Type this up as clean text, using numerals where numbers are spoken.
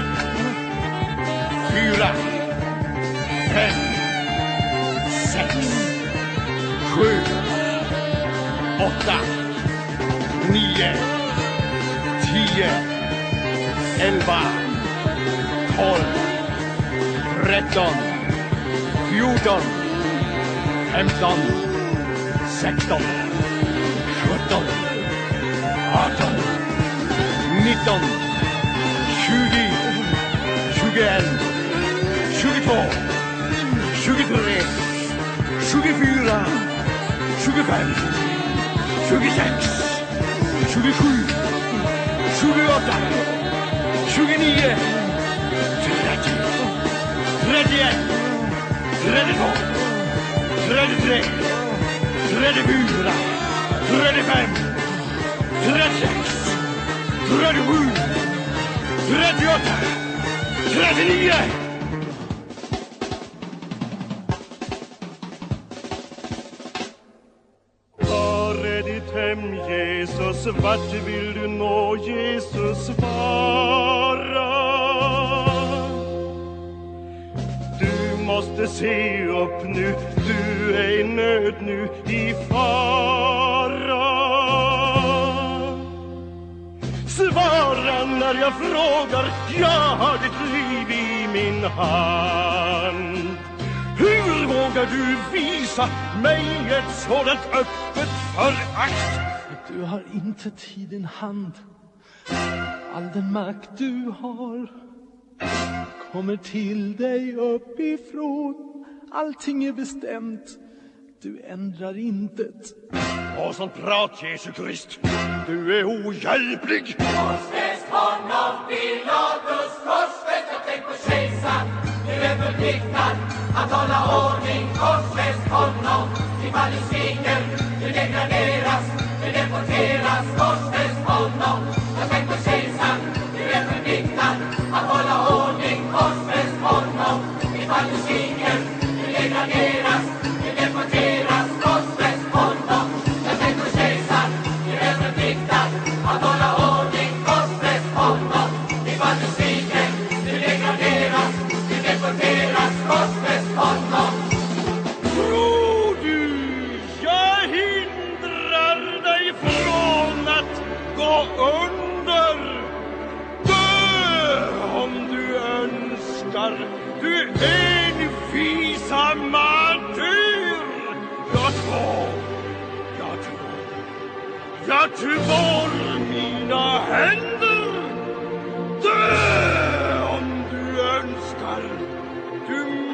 4, 5, 6, 7, 8, 9, 10, 11, 12, 13, 14, 15, 16, 17, 18, 19, 20, 21, 22, 23, 24, 25, 26, 27, 28, 29, 30, 31, 32, 33, 34, 35, 36, 37, 38, 39. Var är ditt hem, Jesus? Vart vill du nå, Jesus, svara? Du måste se upp nu, du är i nöd nu, i fara. Svara när jag frågar, jag har ditt liv i min hand. Hur vågar du visa mig ett sådant öppet förakt? Du har intet i din hand. All den makt du har kommer till dig uppifrån. Allting är bestämt. Du ändrar intet. Och sånt prat, Jesu Krist. Du är ohjälplig. Korsfäst honom, Pilatus, korsfäst, och tänk på kejsaren. Du är förpliktad att hålla ordning. Korsfäst honom, ifall du sviker, du degraderas, du deporteras. Korsfäst honom, och tänk på kejsaren. Du är förpliktad att hålla ordning. Korsfäst honom, ifall du sviker, du degraderas, du deporteras. Korsfäst honom, och tänk på kejsaren. Du är förpliktad att hålla ordning. Korsfäst honom, ifall du sviker, du degraderas, du deporteras. Korsfäst honom. Tror du jag hindrar dig från att gå under? Dö om du önskar, du envisa martyr. Jag tvår mina händer. Dö om du önskar, du